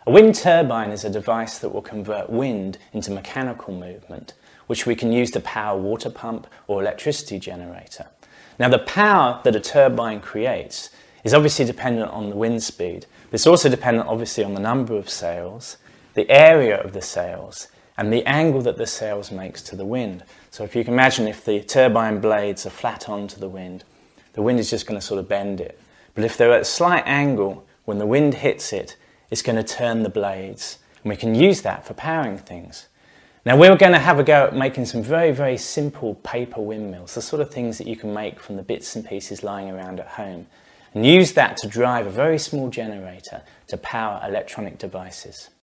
A wind turbine is a device that will convert wind into mechanical movement, which we can use to power a water pump or electricity generator. Now, the power that a turbine creates is obviously dependent on the wind speed, but it's also dependent obviously on the number of sails, the area of the sails, and the angle that the sails makes to the wind. So if you can imagine, if the turbine blades are flat onto the wind is just going to sort of bend it. But if they're at a slight angle, when the wind hits it, it's going to turn the blades, and we can use that for powering things. Now, we're going to have a go at making some very, very simple paper windmills, the sort of things that you can make from the bits and pieces lying around at home, and use that to drive a very small generator to power electronic devices.